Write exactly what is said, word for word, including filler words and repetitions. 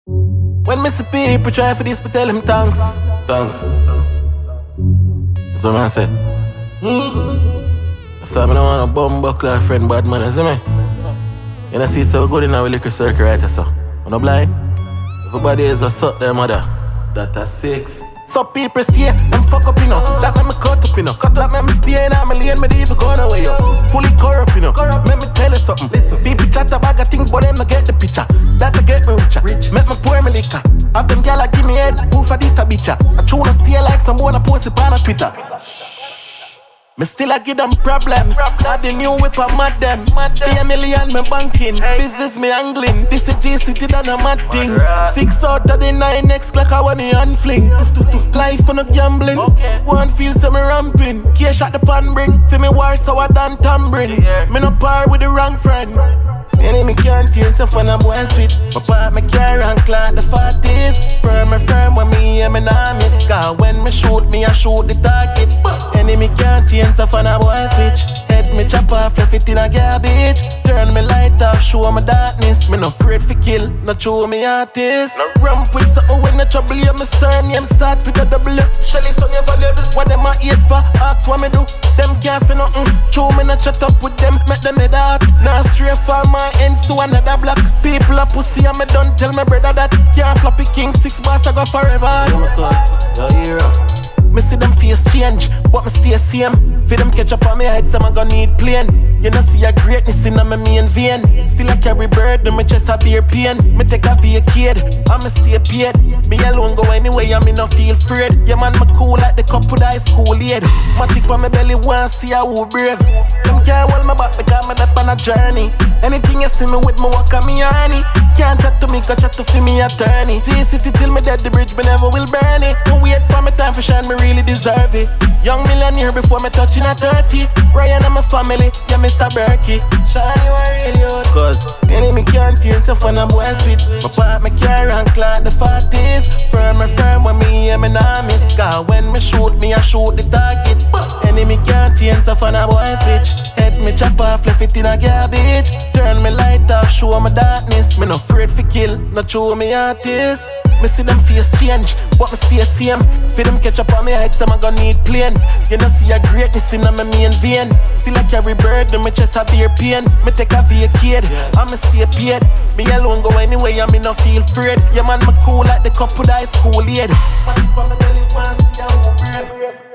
When me see people try for this, but tell them thanks. Thanks. That's what I said. Mm. So I don't want a bum buckler friend bad man, you see me? You know see it's so good in our liquor circle right so. I'm not blind. Everybody is a suck their mother. That a six. So people stay, them fuck up, you know. That make me cut up, you know. Cut up, make me stay in my lane, me even go away, yo. Fully corrupt, you know. Let me tell you something. Listen, people chat about things, but them not get the picture. That'll get me richer. Rich. Make me pour me liquor. Have them gyal give me head, who for this a bitcha. I try to stay like some wanna post it on Twitter. Me still a give them problem. Not the new whip a mad them. Be a million me banking. Business me angling. This is G-City done a mad thing. Six out of the nine next clock I want me unfling. Life for no gambling. One feel so me ramping. Key shot the pan bring. Feel me war so I done tambring. Me no par with the wrong friend. Enemy can't hear tough when I'm boy sweet. My part me carry and clock the forties. Firm and firm when me hear me nah miss. Cause when me shoot me I shoot the target. Enemy can't hear tough when I'm boy switch. Head me chop off left it in a garbage. Turn me light off show me darkness. Me no afraid for kill, no show me artist. No ramp with something when the trouble you me surname start with a double up. Shelly son you valuable. What them a hate for? Ask what me do. Them can't say nothing. Show me no chat up with them. Make them head out. Now straight for my ends to another block. People a pussy and me don't tell my brother that. Can't floppy king, six bars I go forever. Yo my cuz, yo hero. Me see them face change, but me stay same. For them catch up on me head, some I gon' need plane. You know see a greatness in my main vein. Still I carry burden, me chest a beer pain. Me take a vacate, and me stay paid. Me alone go anyway, and me no feel afraid. Yeah man, me cool like the couple high school aid. Matic on my belly, want see how who brave. Them can't hold me back because me up on a journey. Anything you see me with me walk on me honey. Can't chat to me, cause chat to feel me attorney. G-City till me dead, the bridge me never will burn it. Don't wait for me time for shine, me really deserve it. Young millionaire before me touching a thirty. Ryan and my family, yeah, Mister Berkey. Shine you are really old. Cause enemy can't hear tough when I'm boy sweet. My part me carry and clock the forties. Firm and firm when me hear me nah miss. Cause when me shoot me, I shoot the target. Enemy can't hear tough when I'm boy switch. Head me chop off, left it in a garbage. Turn me light off, show me darkness. Me no afraid for kill, not show me artist. Me see them face change, but me stay same. For them catch up on me head, some I gon' need plane. You know see a greatness in my main vein. Still I carry burden, me chest a beer pain. Me take a vacate, and me stay paid. Me alone go anyway, and me no feel afraid. Yeah man, me cool like the couple high school aid. Man, from the belly, want see how we brave.